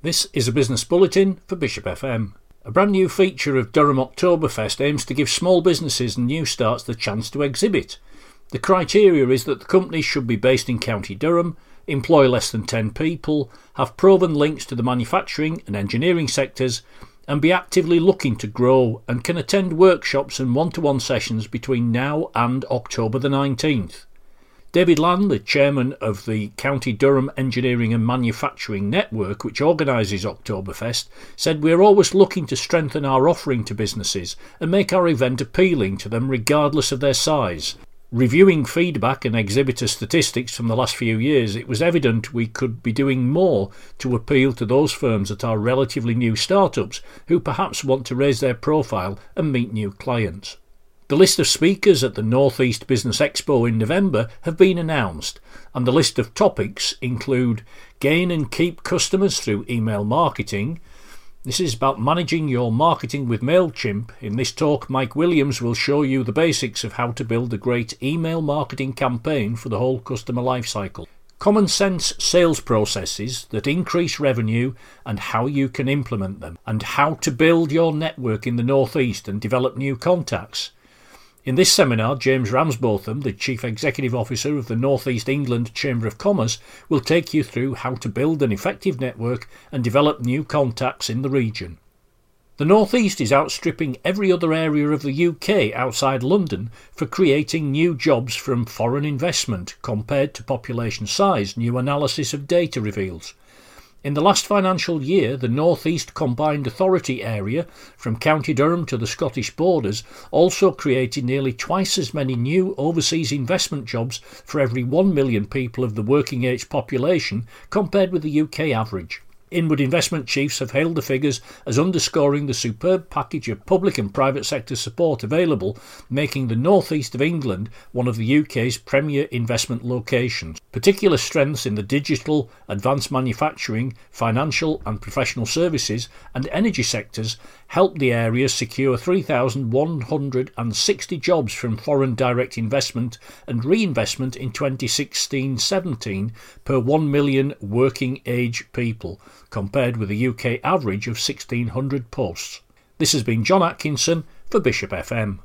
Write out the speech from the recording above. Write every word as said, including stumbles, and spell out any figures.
This is a business bulletin for Bishop F M. A brand new feature of Durham Oktoberfest aims to give small businesses and new starts the chance to exhibit. The criteria is that the company should be based in County Durham, employ less than ten people, have proven links to the manufacturing and engineering sectors, and be actively looking to grow and can attend workshops and one-to-one sessions between now and October the nineteenth. David Land, the chairman of the County Durham Engineering and Manufacturing Network, which organises Oktoberfest, said we're always looking to strengthen our offering to businesses and make our event appealing to them regardless of their size. Reviewing feedback and exhibitor statistics from the last few years, it was evident we could be doing more to appeal to those firms that are relatively new startups who perhaps want to raise their profile and meet new clients. The list of speakers at the North East Business Expo in November have been announced, and the list of topics include gain and keep customers through email marketing. This is about managing your marketing with MailChimp. In this talk, Mike Williams will show you the basics of how to build a great email marketing campaign for the whole customer lifecycle. Common sense sales processes that increase revenue and how you can implement them, and how to build your network in the North East and develop new contacts. In this seminar, James Ramsbotham, the Chief Executive Officer of the North East England Chamber of Commerce, will take you through how to build an effective network and develop new contacts in the region. The North East is outstripping every other area of the U K outside London for creating new jobs from foreign investment compared to population size, new analysis of data reveals. In the last financial year, the North East Combined Authority area, from County Durham to the Scottish borders, also created nearly twice as many new overseas investment jobs for every one million people of the working age population compared with the U K average. Inward investment chiefs have hailed the figures as underscoring the superb package of public and private sector support available, making the North East of England one of the U K's premier investment locations. Particular strengths in the digital, advanced manufacturing, financial and professional services and energy sectors helped the area secure three thousand one hundred sixty jobs from foreign direct investment and reinvestment in twenty sixteen seventeen per one million working age people, compared with a U K average of sixteen hundred posts. This has been John Atkinson for Bishop F M.